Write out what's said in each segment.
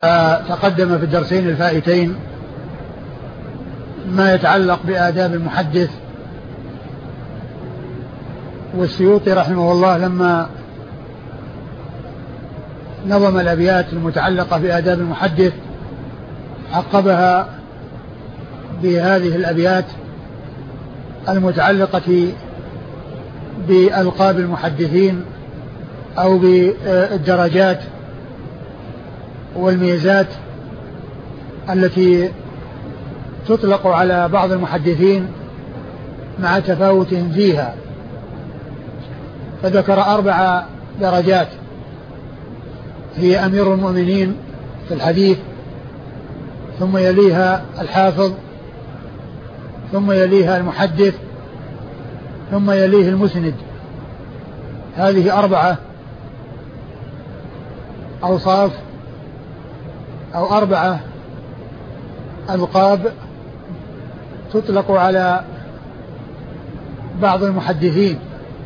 تقدم في الدرسين الفائتين ما يتعلق بآداب المحدث. والسيوطي رحمه الله لما نظم الأبيات المتعلقة بآداب المحدث عقبها بهذه الأبيات المتعلقة بألقاب المحدثين أو بالدرجات والميزات التي تطلق على بعض المحدثين مع تفاوتهم فيها. فذكر 4 درجات: هي أمير المؤمنين في الحديث، ثم يليها الحافظ، ثم يليها المحدث، ثم يليه المسند. هذه 4 أوصاف أو 4 ألقاب تطلق على بعض المحدثين.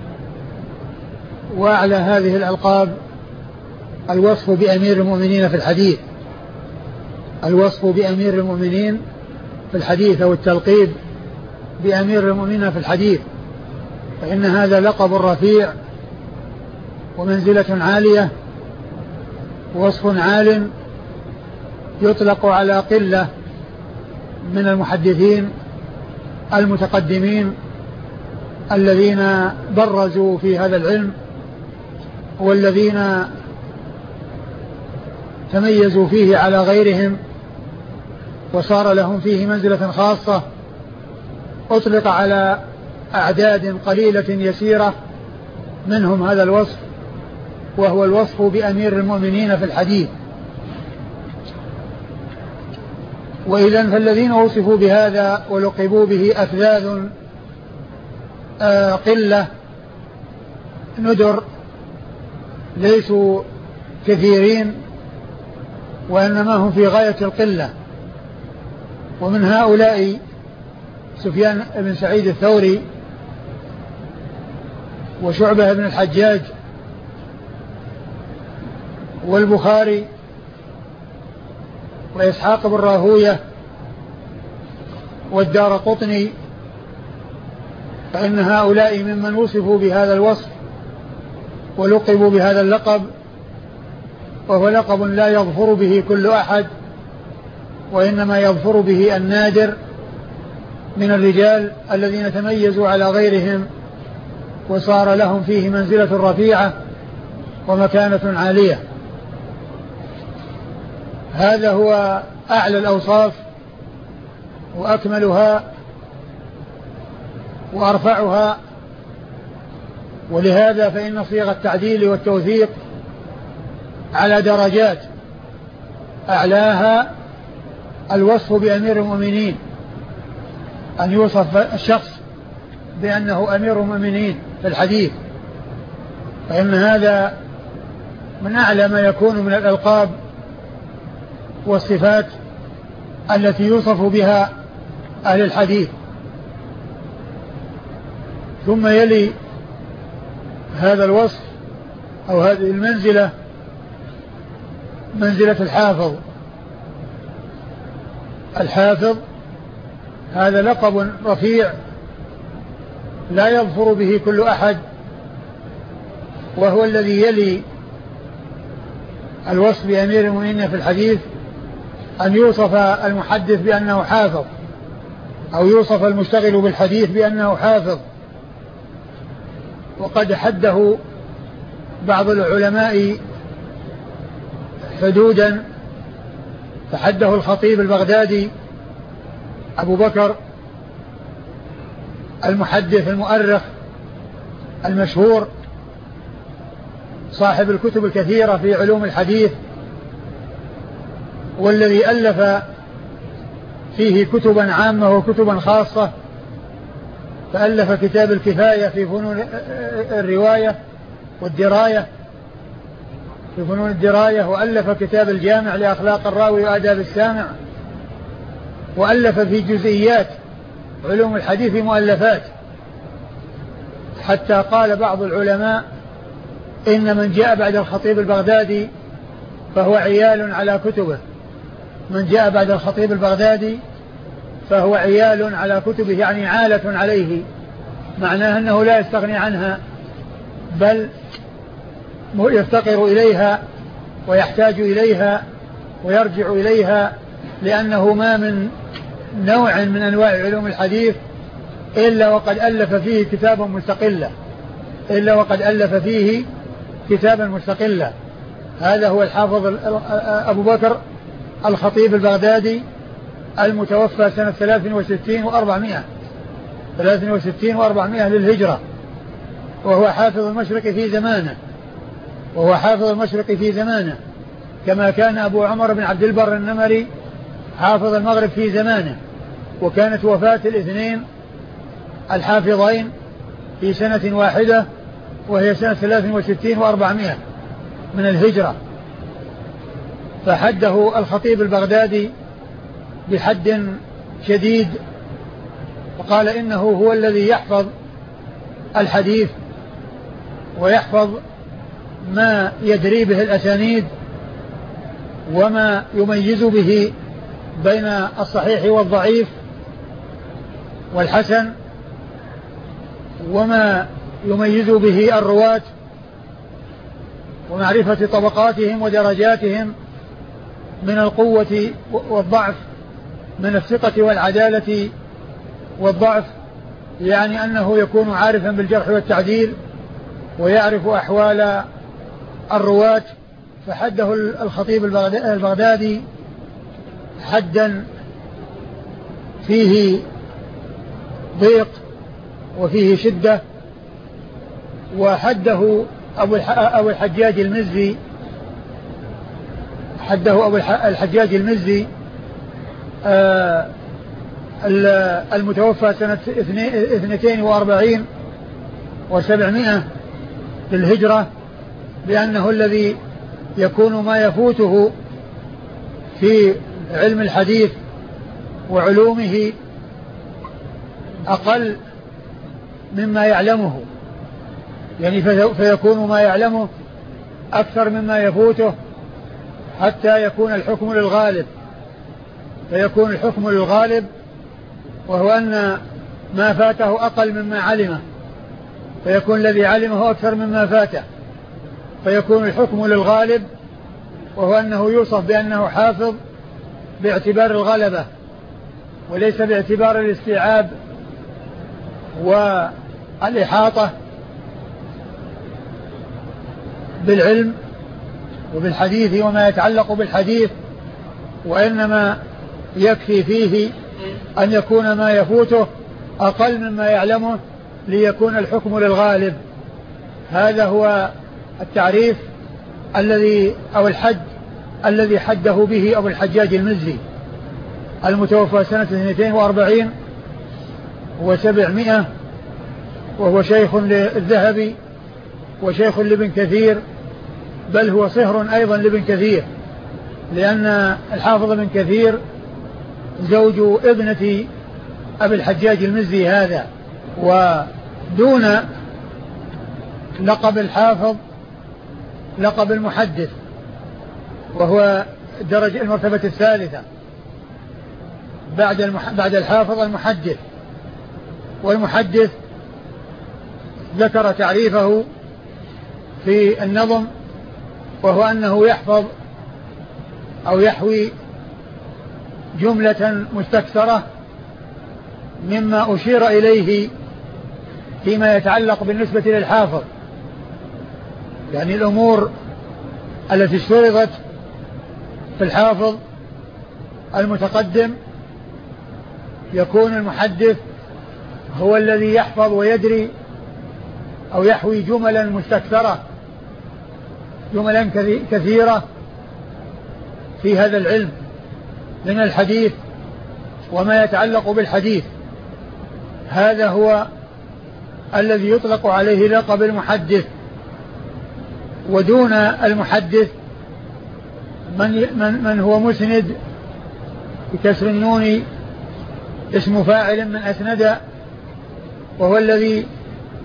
وعلى هذه الألقاب الوصف بأمير المؤمنين في الحديث، الوصف بأمير المؤمنين في الحديث أو التلقيب بأمير المؤمنين في الحديث، فإن هذا لقب رفيع ومنزلة عالية ووصف عال يطلق على قلة من المحدثين المتقدمين الذين برزوا في هذا العلم والذين تميزوا فيه على غيرهم وصار لهم فيه منزلة خاصة. أطلق على أعداد قليلة يسيرة منهم هذا الوصف، وهو الوصف بأمير المؤمنين في الحديث. وإذن فالذين وصفوا بهذا ولقبوا به أفذاذ قلة ندر، ليسوا كثيرين وإنما هم في غاية القلة. ومن هؤلاء سفيان بن سعيد الثوري، وشعبة بن الحجاج، والبخاري، وإسحاق بن راهوية، والدارقطني، فإن هؤلاء ممن وصفوا بهذا الوصف ولقبوا بهذا اللقب، وهو لقب لا يظفر به كل أحد، وإنما يظفر به النادر من الرجال الذين تميزوا على غيرهم وصار لهم فيه منزلة رفيعة ومكانة عالية. هذا هو أعلى الأوصاف وأكملها وأرفعها. ولهذا فإن صيغ التعديل والتوثيق على درجات، أعلاها الوصف بأمير المؤمنين، أن يوصف الشخص بأنه أمير المؤمنين في الحديث، فإن هذا من أعلى ما يكون من الألقاب والصفات التي يوصف بها أهل الحديث. ثم يلي هذا الوصف أو هذه المنزلة منزلة الحافظ. الحافظ هذا لقب رفيع لا يظفر به كل أحد، وهو الذي يلي الوصف بأمير المؤمنين في الحديث أن يوصف المحدث بأنه حافظ، أو يوصف المشتغل بالحديث بأنه حافظ. وقد حده بعض العلماء حدودا، فحده الخطيب البغدادي أبو بكر المحدث المؤرخ المشهور صاحب الكتب الكثيرة في علوم الحديث، والذي ألف فيه كتبا عامة وكتبا خاصة. فألف كتاب الكفاية في فنون الرواية والدراية، في فنون الدراية، وألف كتاب الجامع لأخلاق الراوي وآداب السامع، وألف في جزئيات علوم الحديث مؤلفات، حتى قال بعض العلماء إن من جاء بعد الخطيب البغدادي فهو عيال على كتبه. من جاء بعد الخطيب البغدادي فهو عيال على كتبه، يعني عالة عليه، معناه أنه لا يستغني عنها بل يفتقر إليها ويحتاج إليها ويرجع إليها، لأنه ما من نوع من أنواع علوم الحديث إلا وقد ألف فيه كتابا مستقلا. هذا هو الحافظ أبو بكر الخطيب البغدادي المتوفى سنة 63 و400 للهجرة، وهو حافظ المشرق في زمانه، كما كان أبو عمر بن عبد البر النمري حافظ المغرب في زمانه. وكانت وفاة الاثنين الحافظين في سنة واحدة، وهي سنة 63 و400 من الهجرة. فحده الخطيب البغدادي بحد شديد، وقال إنه هو الذي يحفظ الحديث ويحفظ ما يدري به الأسانيد وما يميز به بين الصحيح والضعيف والحسن، وما يميز به الرواة ومعرفة طبقاتهم ودرجاتهم من القوة والضعف، من الثقة والعدالة والضعف، يعني أنه يكون عارفا بالجرح والتعديل ويعرف أحوال الرواة. فحده الخطيب البغدادي حدا فيه ضيق وفيه شدة. وحده أبو الحجاج المزي المتوفى سنة 42 و700 للهجرة، لأنه الذي يكون ما يفوته في علم الحديث وعلومه أقل مما يعلمه، يعني فيكون ما يعلمه أكثر مما يفوته، حتى يكون الحكم للغالب، وهو أن ما فاته أقل مما علمه، فيكون الذي علمه أكثر مما فاته، فيكون الحكم للغالب، وهو أنه يوصف بأنه حافظ باعتبار الغلبة وليس باعتبار الاستيعاب والإحاطة بالعلم وبالحديث وما يتعلق بالحديث، وإنما يكفي فيه أن يكون ما يفوته أقل مما يعلمه ليكون الحكم للغالب. هذا هو التعريف أو الحد الذي حده به أبو الحجاج المزي المتوفى سنة 42 و700، وهو شيخ للذهبي وشيخ لابن كثير، بل هو صهر أيضا لابن كثير، لأن الحافظ ابن كثير زوج ابنة أبي الحجاج المزي هذا. ودون لقب الحافظ لقب المحدث، وهو درجة المرتبة الثالثة بعد الحافظ المحدث. والمحدث ذكر تعريفه في النظم، وهو أنه يحفظ أو يحوي جملة مستكثرة مما أشير إليه فيما يتعلق بالنسبة للحافظ، يعني الأمور التي اشترطت في الحافظ المتقدم. يكون المحدث هو الذي يحفظ ويدري أو يحوي جملا مستكثرة، جملا كثيرة في هذا العلم من الحديث وما يتعلق بالحديث. هذا هو الذي يطلق عليه لقب المحدث. ودون المحدث من هو مسند بكسر النون اسم فاعل من أسند، وهو الذي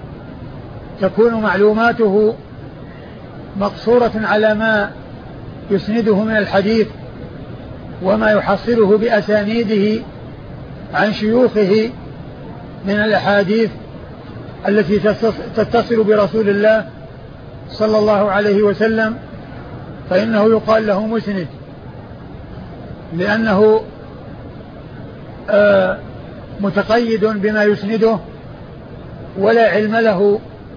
تكون معلوماته مقصورة على ما يسنده من الحديث وما يحصله بأسانيده عن شيوخه من الأحاديث التي تتصل برسول الله صلى الله عليه وسلم، فإنه يقال له مسند، لأنه متقيد بما يسنده ولا علم له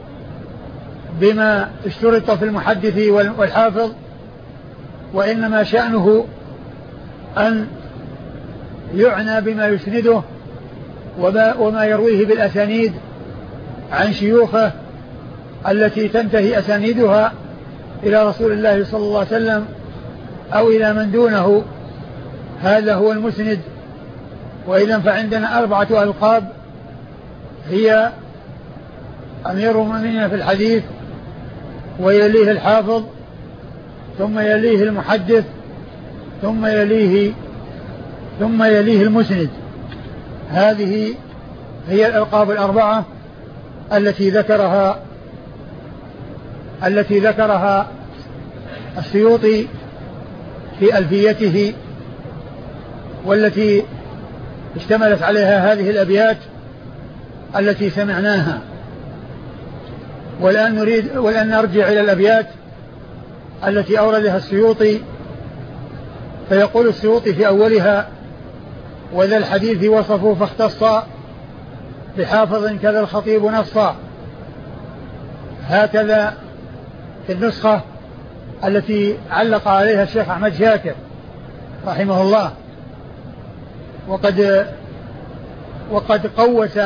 بما اشترط في المحدث والحافظ، وإنما شأنه أن يعنى بما يسنده وما يرويه بالأسانيد عن شيوخه التي تنتهي أسانيدها إلى رسول الله صلى الله عليه وسلم أو إلى من دونه، هذا هو المسند. وإذا فعندنا 4 ألقاب هي أمير المؤمنين في الحديث، ويليه الحافظ، ثم يليه المحدث، ثم يليه المسند. هذه هي الألقاب 4 التي ذكرها السيوطي في ألفيته، والتي اشتملت عليها هذه الأبيات التي سمعناها. والآن نرجع إلى الأبيات التي أوردها السيوطي. فيقول السيوطي في أولها: وذا الحديث وصفوا فاختصا بحافظ كذا الخطيب نصا. هكذا في النسخة التي علق عليها الشيخ أحمد شاكر رحمه الله. وقد قوس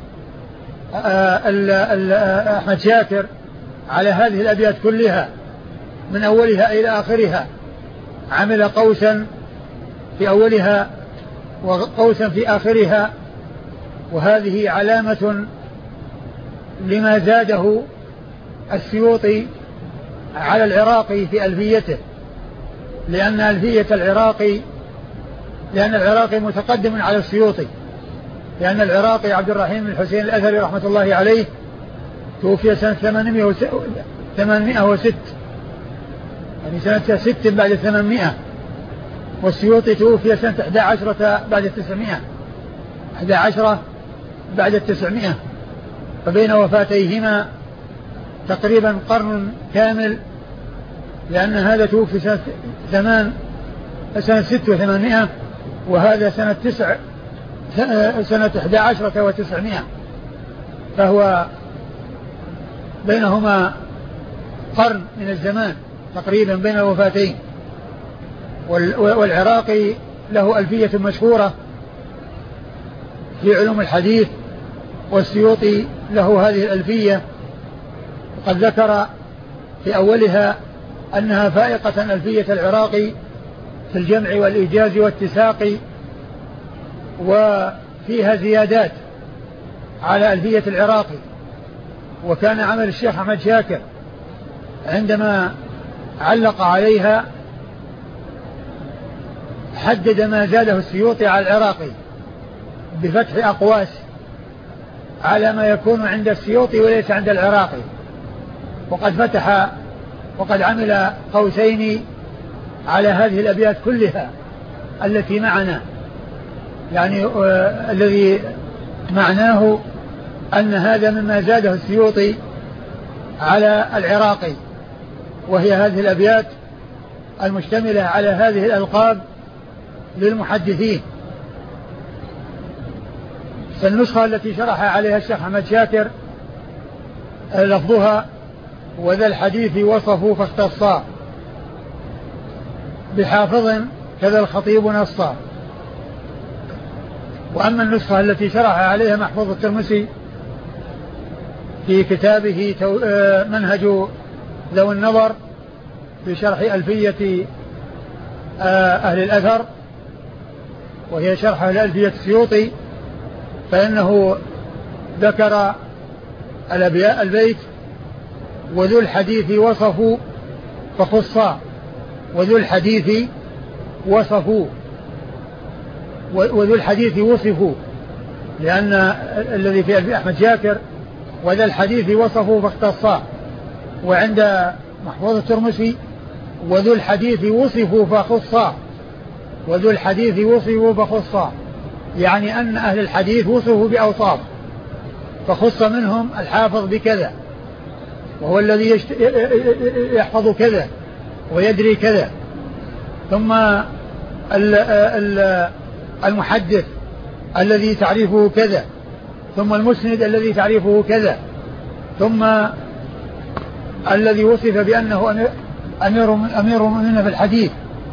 أحمد شاكر على هذه الأبيات كلها من أولها إلى آخرها، عمل قوسا في أولها وقوسا في آخرها، وهذه علامة لما زاده السيوطي على العراقي في ألفيته، لأن العراقي متقدم على السيوطي، لأن العراقي عبد الرحيم بن الحسين الأثري رحمة الله عليه توفي سنة 806، يعني سنة 6 بعد 800، والسيوطي توفي سنة 11 بعد 900، 11 بعد 900، فبين وفاتيهما تقريبا قرن كامل، لأن هذا توفي سنة 6 و800، وهذا سنة 11 و900، فهو بينهما قرن من الزمان تقريبا بين الوفاتين. والعراقي له ألفية مشهورة في علوم الحديث، والسيوطي له هذه الألفية، وقد ذكر في أولها أنها فائقة ألفية العراقي في الجمع والإيجاز والتساق، وفيها زيادات على ألفية العراقي. وكان عمل الشيخ أحمد شاكر عندما علق عليها حدد ما زاده السيوطي على العراقي بفتح أقواس على ما يكون عند السيوطي وليس عند العراقي، وقد عمل قوسين على هذه الأبيات كلها التي معنا، يعني الذي معناه أن هذا مما زاده السيوطي على العراقي، وهي هذه الأبيات المشتملة على هذه الألقاب للمحدثين. فالنسخة التي شرح عليها الشيخ أحمد شاكر لفظها: وذا الحديث وصفوا فاختصا بحافظ كذا الخطيب نصا. وأما النسخة التي شرح عليها محفوظ الترمسي في كتابه منهج ذوي النظر في شرح ألفية أهل الأثر، وهي شرح ألفية السيوطي، فإنه ذكر البيت: وذو الحديث وصفوا فخصا. وذو الحديث وصفوا، وذو الحديث وصفوا، لأن الذي في أحمد شاكر وذا الحديث وصفوا فاختصا. وعند محفوظ الترمسي وذو الحديث وصفوا فخصا، وذو الحديث وصفوا فخصا، يعني أن أهل الحديث وصفوا بأوصاف فخص منهم الحافظ بكذا، وهو الذي يحفظ كذا ويدري كذا، ثم المحدث الذي تعريفه كذا، ثم المسند الذي تعريفه كذا، ثم الذي وصف بأنه أمير المؤمنين في الحديث.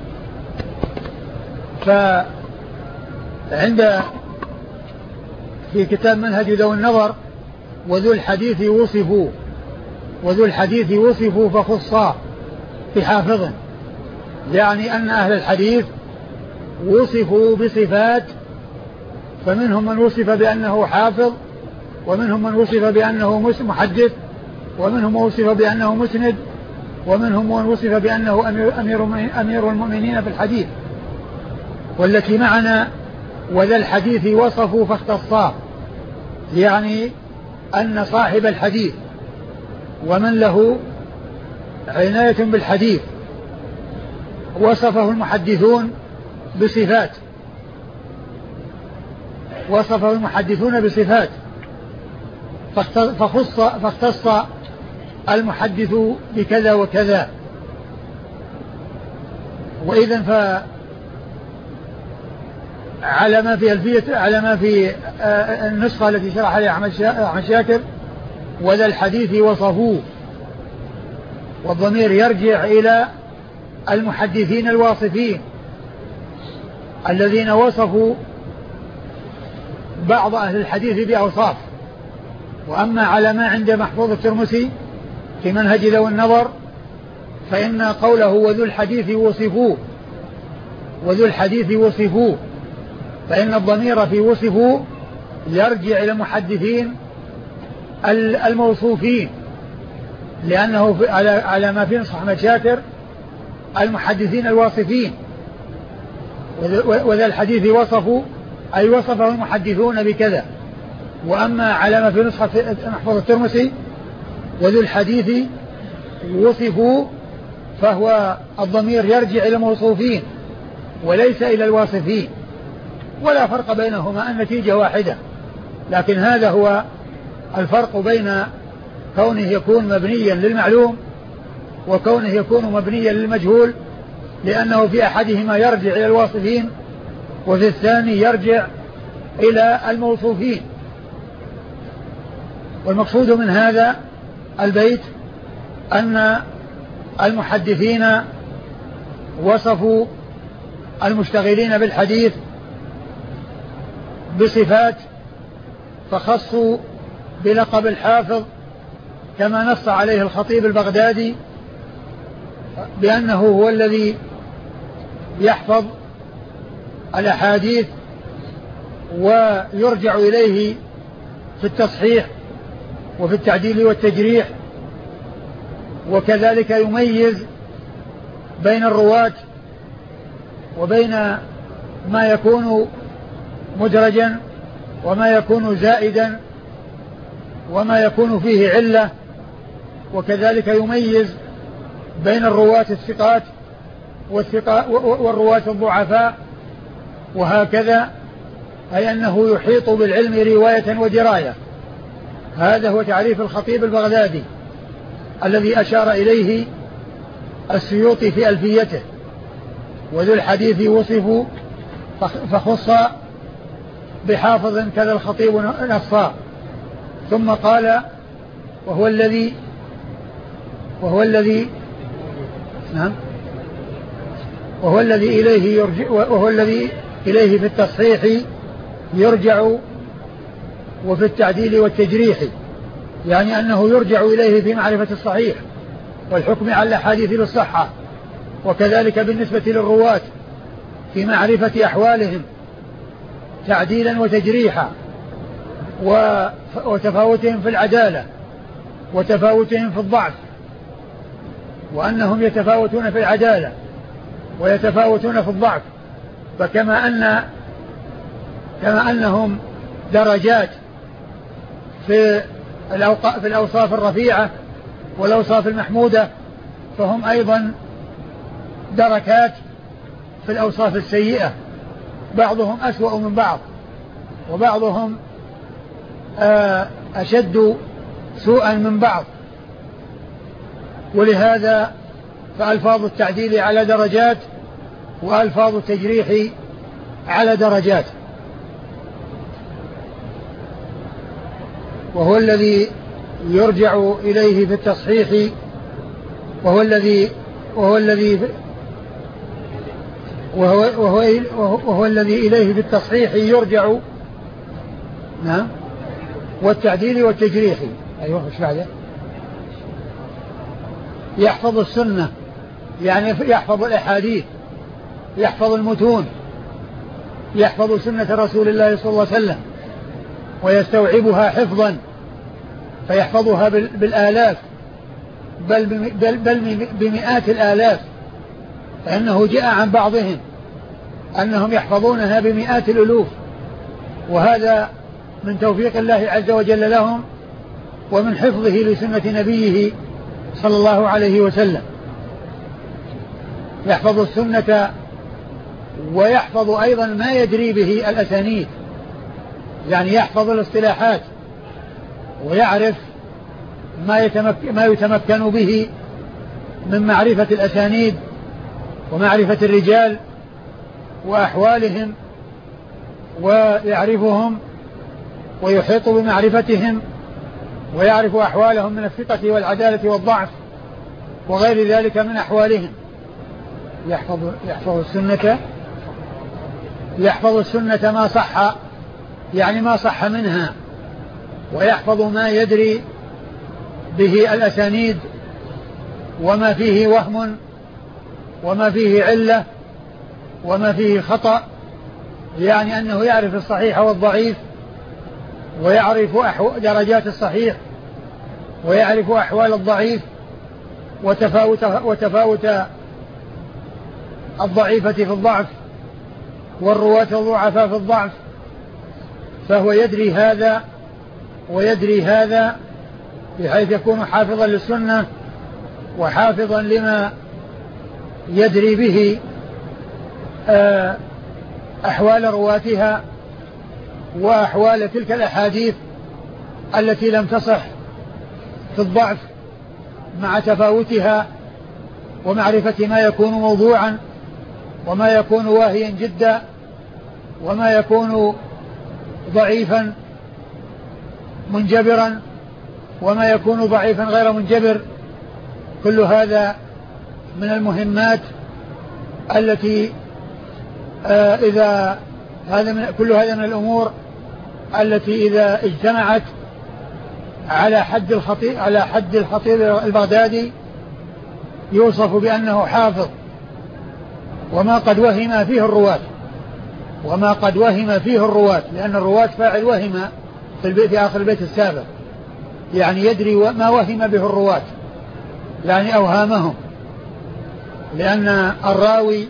فعند في كتاب منهج ذوي النظر وذو الحديث وصفوا، وذو الحديث وصفوا فخصا بحافظ، يعني أن أهل الحديث وصفوا بصفات، فمنهم من وصف بأنه حافظ، ومنهم من وصف بأنه محدث، ومنهم من وصف بأنه مسند، ومنهم من وصف بأنه أمير المؤمنين في الحديث. والتي معنا وذا الحديث وصفوا فاختصا، يعني أن صاحب الحديث ومن له عناية بالحديث وصفه المحدثون بصفات، وصفه المحدثون بصفات فاختص المحدث بكذا وكذا. وإذن على ما في النسخة التي شرح عليها أحمد شاكر وذا الحديث وصفوه، والضمير يرجع إلى المحدثين الواصفين الذين وصفوا بعض أهل الحديث بأوصاف. وأما على ما عند محفوظ الترمسي في منهج ذوي النظر فإن قوله وذو الحديث وصفوه، وذو الحديث وصفوه، فإن الضمير في وصفوا يرجع إلى المحدثين الموصوفين، لأنه على ما في نصح أحمد شاكر المحدثين الواصفين، وذا الحديث وصفوا أي وصفه المحدثون بكذا. وأما على ما في نسخة محفوظ الترمسي وذو الحديث وصفوا، فهو الضمير يرجع إلى الموصوفين وليس إلى الواصفين، ولا فرق بينهما، النتيجة واحدة. لكن هذا هو الفرق بين كونه يكون مبنيا للمعلوم وكونه يكون مبنيا للمجهول، لأنه في أحدهما يرجع إلى الواصفين وفي الثاني يرجع إلى الموصوفين. والمقصود من هذا البيت أن المحدثين وصفوا المشتغلين بالحديث بصفات فخصوا بلقب الحافظ، كما نص عليه الخطيب البغدادي بأنه هو الذي يحفظ الأحاديث ويرجع إليه في التصحيح وفي التعديل والتجريح، وكذلك يميز بين الرواة وبين ما يكون مدرجا وما يكون زائدا وما يكون فيه علة، وكذلك يميز بين الرواة الثقات والرواة الضعفاء، وهكذا، أي أنه يحيط بالعلم رواية ودراية. هذا هو تعريف الخطيب البغدادي الذي أشار إليه السيوطي في ألفيته، وذو الحديث وصفوا فخص بحافظ كذا الخطيب نصا. ثم قال وهو الذي إليه يرجع، وهو الذي إليه في التصحيح يرجع وفي التعديل والتجريح، يعني أنه يرجع إليه في معرفة الصحيح والحكم على الأحاديث بالصحة، وكذلك بالنسبة للرواة في معرفة أحوالهم تعديلا وتجريحا، وتفاوتهم في العدالة وتفاوتهم في الضعف، وأنهم يتفاوتون في العدالة ويتفاوتون في الضعف. فكما أنهم درجات في الأوصاف الرفيعة والأوصاف المحمودة، فهم أيضا دركات في الأوصاف السيئة، بعضهم أسوأ من بعض، وبعضهم أشد سوءا من بعض. ولهذا فألفاظ التعديل على درجات، وألفاظ التجريح على درجات. وهو الذي يرجع إليه في التصحيح، وهو الذي إليه في التصحيح يرجع. نعم. والتعديل والتجريح. أيوه إيش بعده؟ يحفظ السنة، يعني يحفظ الأحاديث، يحفظ المتون، يحفظ سنة رسول الله صلى الله عليه وسلم ويستوعبها حفظا، فيحفظها بالآلاف بل بمئات الآلاف، فإنه جاء عن بعضهم أنهم يحفظونها بمئات الألوف، وهذا من توفيق الله عز وجل لهم ومن حفظه لسنة نبيه صلى الله عليه وسلم. يحفظ السنة ويحفظ أيضا ما يدري به الأسانيد، يعني يحفظ الاصطلاحات ويعرف ما يتمكن به من معرفة الأسانيد ومعرفة الرجال وأحوالهم، ويعرفهم ويحيط بمعرفتهم، ويعرف أحوالهم من الثقة والعدالة والضعف وغير ذلك من أحوالهم. يحفظ السنة ما صح، يعني ما صح منها، ويحفظ ما يدري به الأسانيد وما فيه وهم وما فيه علة وما فيه خطأ، يعني أنه يعرف الصحيح والضعيف، ويعرف درجات الصحيح، ويعرف أحوال الضعيف وتفاوت الضعيفة في الضعف والرواة الضعفاء في الضعف، فهو يدري هذا ويدري هذا، بحيث يكون حافظا للسنة وحافظا لما يدري به أحوال رواتها وأحوال تلك الأحاديث التي لم تصح في الضعف، مع تفاوتها ومعرفة ما يكون موضوعا وما يكون واهيا جدا وما يكون ضعيفا منجبرا وما يكون ضعيفا غير منجبر. كل هذا من المهمات التي كل هذا من الأمور التي إذا اجتمعت على حد الخطيب البغدادي يوصف بأنه حافظ. وما قد وهم فيه الرواة، لأن الرواة فاعل وهم في آخر البيت السابق، يعني يدري ما وهم به الرواة، يعني أوهامهم، لأن الراوي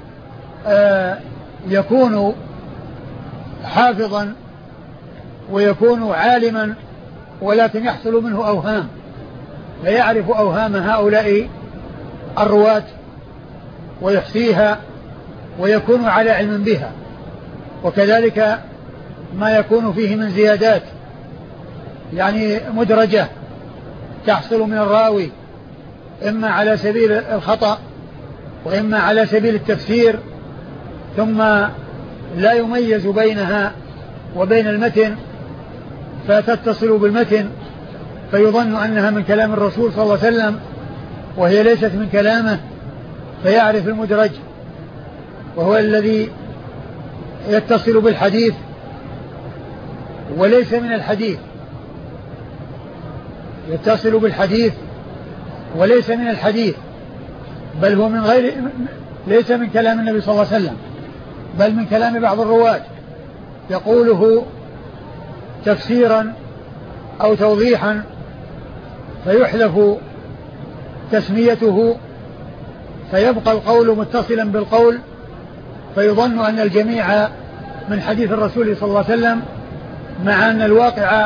يكون حافظا ويكون عالما، ولكن يحصل منه أوهام، فيعرف أوهام هؤلاء الرواة ويحصيها ويكون على علم بها، وكذلك ما يكون فيه من زيادات يعني مدرجة تحصل من الراوي، إما على سبيل الخطأ وإما على سبيل التفسير، ثم لا يميز بينها وبين المتن فتتصل بالمتن فيظن أنها من كلام الرسول صلى الله عليه وسلم وهي ليست من كلامه، فيعرف المدرج، وهو الذي يتصل بالحديث وليس من الحديث، يتصل بالحديث وليس من الحديث، بل هو ليس من كلام النبي صلى الله عليه وسلم، بل من كلام بعض الرواة يقوله تفسيرا أو توضيحا فيحذف تسميته فيبقى القول متصلا بالقول، فيظن أن الجميع من حديث الرسول صلى الله عليه وسلم، مع أن الواقع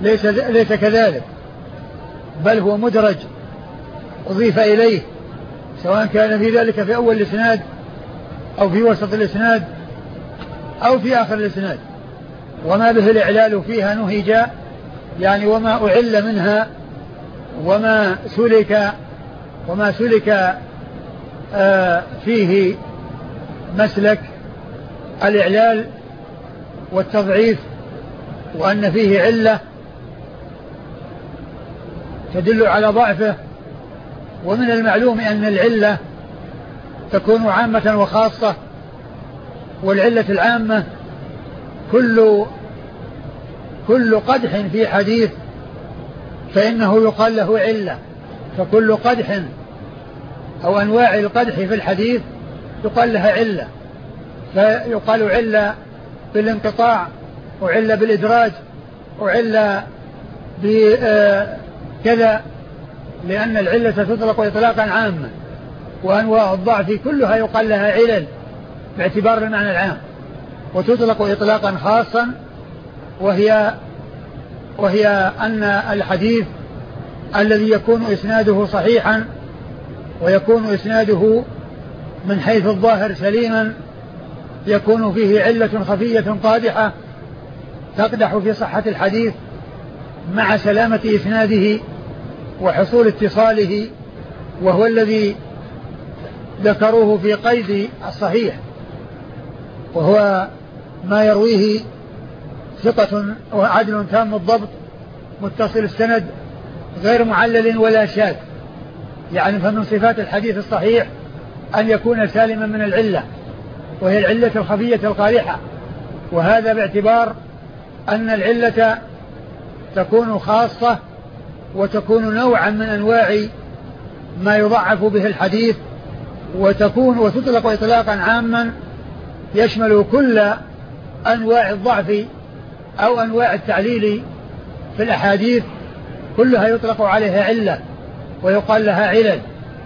ليس كذلك، بل هو مدرج أضيف إليه سواء كان في ذلك في أول الإسناد أو في وسط الإسناد أو في آخر الإسناد. وما به الإعلال فيها نهج، يعني وما أعل منها وما سلك فيه مسلك الإعلال والتضعيف، وأن فيه علة تدل على ضعفه. ومن المعلوم أن العلة تكون عامة وخاصة، والعلة العامة كل قدح في حديث فإنه يقال له علة، فكل قدح أو أنواع القدح في الحديث يقال لها علة، فيقال علة بالانقطاع، وعلة بالإدراج، وعلة بكذا، لأن العلة تطلق إطلاقا عاما، وأنواع الضعف كلها يقال لها علل باعتبار المعنى العام، وتطلق إطلاقا خاصا، وهي أن الحديث الذي يكون إسناده صحيحا ويكون إسناده من حيث الظاهر سليما يكون فيه علة خفية قادحة تقدح في صحة الحديث مع سلامة إسناده وحصول اتصاله، وهو الذي ذكروه في قيد الصحيح، وهو ما يرويه ثقة وعدل تام الضبط متصل السند غير معلل ولا شاذ. يعني فمن صفات الحديث الصحيح أن يكون سالما من العلة، وهي العلة الخفية القادحة، وهذا باعتبار أن العلة تكون خاصة وتكون نوعا من أنواع ما يضعف به الحديث، وتطلق إطلاقا عاما يشمل كل أنواع الضعف أو أنواع التعليل في الأحاديث، كلها يطلق عليها علة ويقال لها علل.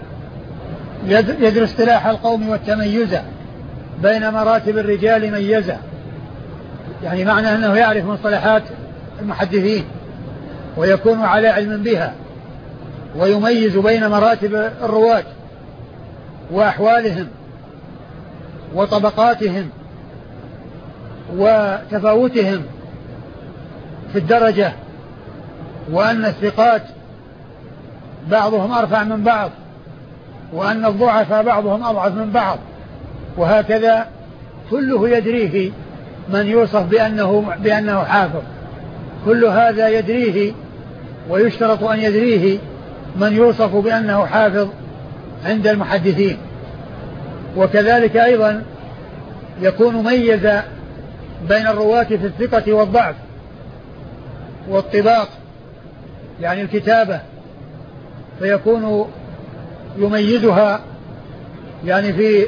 يدرس اصطلاح القوم والتميز بين مراتب الرجال ميزة، يعني معنى أنه يعرف مصطلحات المحدثين ويكون على علم بها، ويميز بين مراتب الرواة وأحوالهم وطبقاتهم وتفاوتهم في الدرجة، وأن الثقات بعضهم أرفع من بعض، وأن الضعفاء بعضهم أضعف من بعض، وهكذا كله يدريه من يوصف بأنه حافظ، كل هذا يدريه ويشترط أن يدريه من يوصف بأنه حافظ عند المحدثين. وكذلك أيضا يكون ميز بين الرواة في الثقة والضعف والطباق، يعني الكتابة، فيكون يميزها يعني في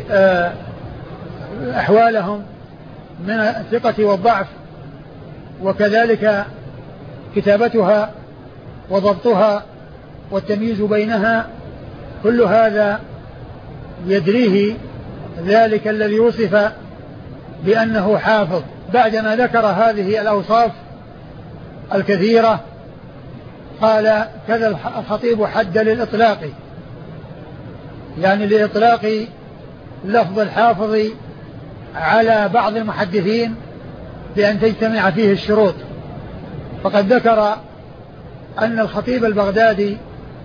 أحوالهم من الثقة والضعف، وكذلك كتابتها وضبطها والتمييز بينها، كل هذا يدريه ذلك الذي وصف بأنه حافظ. بعدما ذكر هذه الأوصاف الكثيرة قال كذا الخطيب حد للإطلاق، يعني لإطلاق لفظ الحافظ على بعض المحدثين بأن تجتمع فيه الشروط. فقد ذكر أن الخطيب البغدادي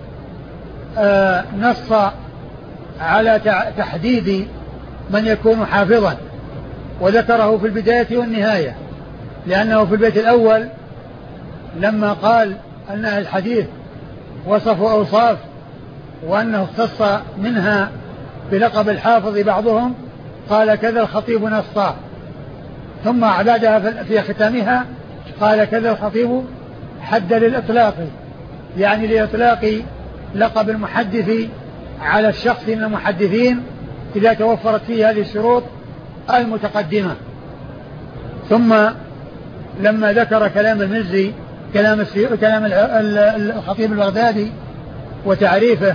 نص على تحديد من يكون حافظا، وذكره في البداية والنهاية، لأنه في البيت الأول لما قال أن الحديث وصفوا أوصاف وأنه اختص منها بلقب الحافظ بعضهم، قال كذا الخطيب نصا، ثم بعدها في ختامها قال كذا الخطيب حد للإطلاق، يعني لإطلاق لقب المحدث على الشخص من المحدثين إذا توفرت فيه هذه الشروط المتقدمة. ثم لما ذكر كلام المزي كلام الخطيب البغدادي وتعريفه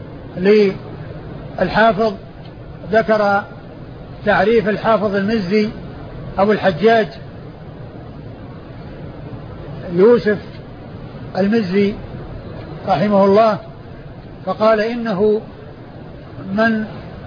للحافظ، ذكر تعريف الحافظ المزي أبو الحجاج يوسف المزي رحمه الله، فقال إنه من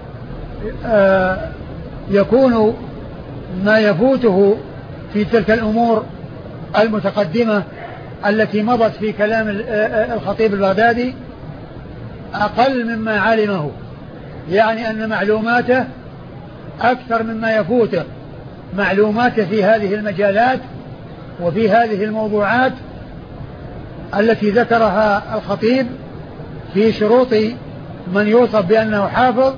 يكون ما يفوته في تلك الأمور المتقدمة التي مضت في كلام الخطيب البغدادي أقل مما علمه، يعني أن معلوماته أكثر مما يفوته، معلوماته في هذه المجالات وفي هذه الموضوعات التي ذكرها الخطيب في شروط من يوصف بأنه حافظ.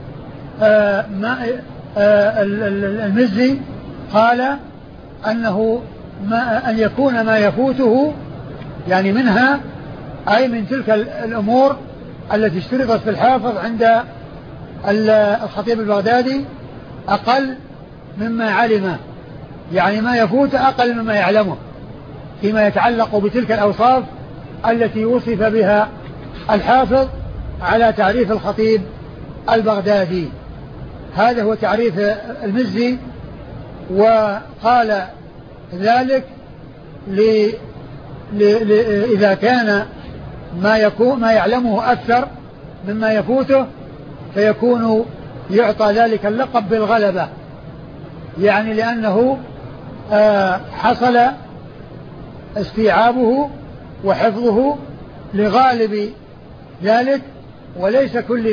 المزي قال أنه أن يكون ما يفوته يعني منها أي من تلك الأمور التي اشترطت في الحافظ عند الخطيب البغدادي أقل مما علمه، يعني ما يفوت أقل مما يعلمه فيما يتعلق بتلك الأوصاف التي وصف بها الحافظ على تعريف الخطيب البغدادي. هذا هو تعريف المزي. وقال ذلك إذا كان ما يعلمه أكثر مما يفوته فيكون يعطى ذلك اللقب بالغلبة، يعني لأنه حصل استيعابه وحفظه لغالب ذلك وليس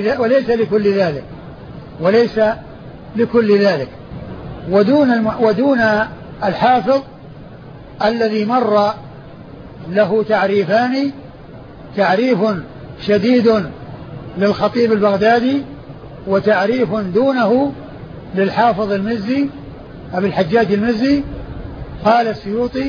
لكل ذلك. ودون الحافظ الذي مر له تعريفان، تعريف شديد للخطيب البغدادي وتعريف دونه للحافظ المزي أبي الحجاج المزي. قال السيوطي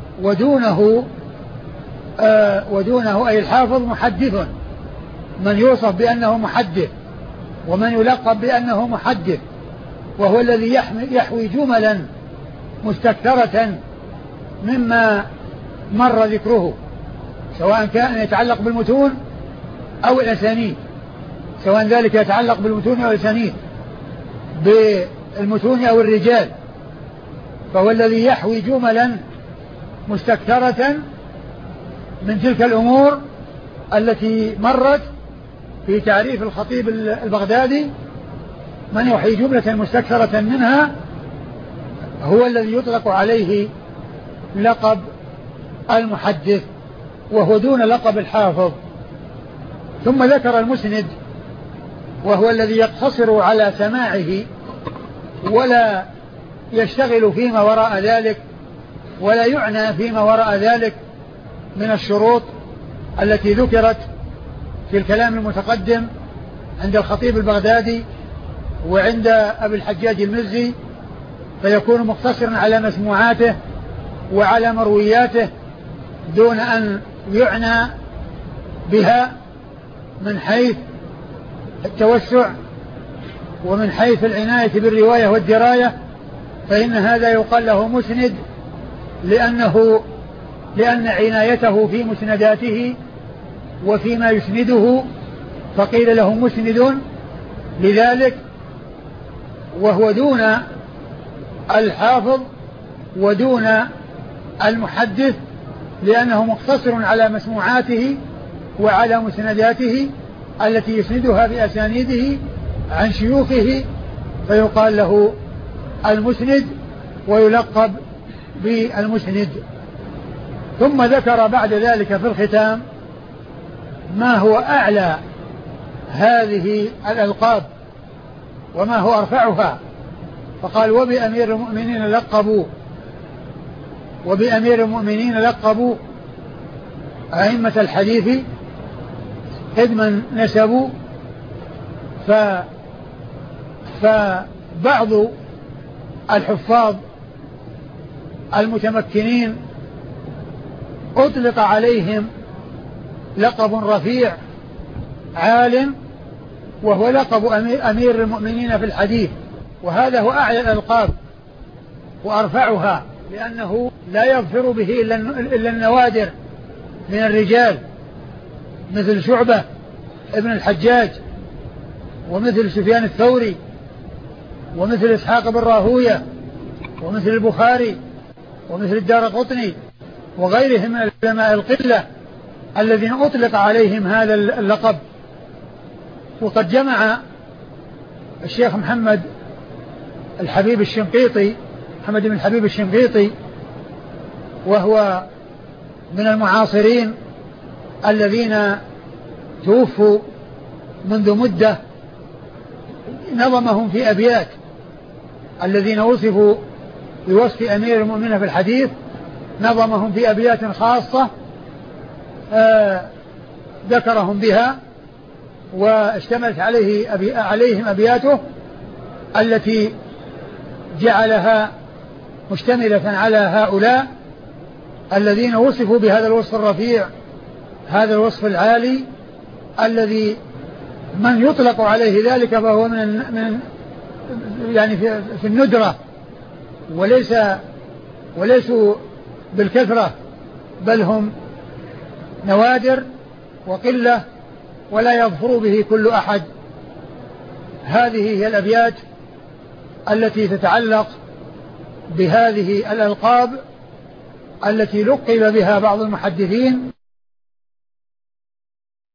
ودونه أي الحافظ محدث، من يوصف بأنه محدث ومن يلقب بأنه محدث، وهو الذي يحوي جملا مستكثرة مما مر ذكره، سواء كان يتعلق بالمتون أو الأسانيد، سواء ذلك يتعلق بالمتون أو الأسانيد، بالمتون أو الرجال، فهو الذي يحوي جملا مستكثرة من تلك الأمور التي مرت في تعريف الخطيب البغدادي. من يحيي جملة مستكثرة منها هو الذي يطلق عليه لقب المحدث، وهو دون لقب الحافظ. ثم ذكر المسند، وهو الذي يقتصر على سماعه ولا يشتغل فيما وراء ذلك ولا يعنى فيما وراء ذلك من الشروط التي ذكرت في الكلام المتقدم عند الخطيب البغدادي وعند أبي الحجاج المزي، فيكون مقتصرا على مسموعاته وعلى مروياته دون أن يعنى بها من حيث التوسع ومن حيث العناية بالرواية والدراية، فإن هذا يقال له مسند لأن عنايته في مسنداته وفيما يسنده، فقيل له مسند لذلك، وهو دون الحافظ ودون المحدث، لأنه مقتصر على مسموعاته وعلى مسنداته التي يسندها بأسانيده عن شيوخه، فيقال له المسند ويلقب بالمسند. ثم ذكر بعد ذلك في الختام ما هو أعلى هذه الألقاب وما هو أرفعها، فقال وبأمير المؤمنين لقبوا أئمة الحديث إذ من نسبوا. فبعض الحفاظ المتمكنين أطلق عليهم لقب رفيع عالم، وهو لقب أمير المؤمنين في الحديث، وهذا هو أعلى الألقاب وأرفعها، لأنه لا يظفر به إلا النوادر من الرجال، مثل شعبة ابن الحجاج، ومثل سفيان الثوري، ومثل إسحاق بن راهوية، ومثل البخاري، ومثل الدارقطني، وغيرهم من العلماء القلة الذين أطلق عليهم هذا اللقب. وقد جمع الشيخ محمد الحبيب الشنقيطي، محمد بن الحبيب الشنقيطي، وهو من المعاصرين الذين توفوا منذ مدة، نظمهم في أبيات الذين وصفوا بوصف أمير المؤمنين في الحديث، نظمهم في أبيات خاصة ذكرهم بها واشتملت عليهم أبياته التي جعلها مشتملة على هؤلاء الذين وصفوا بهذا الوصف الرفيع، هذا الوصف العالي الذي من يطلق عليه ذلك فهو من يعني في الندرة، وليسوا بالكثرة، بل هم نوادر وقلة ولا يظفر به كل أحد. هذه هي الأبيات التي تتعلق بهذه الألقاب التي لقب بها بعض المحدثين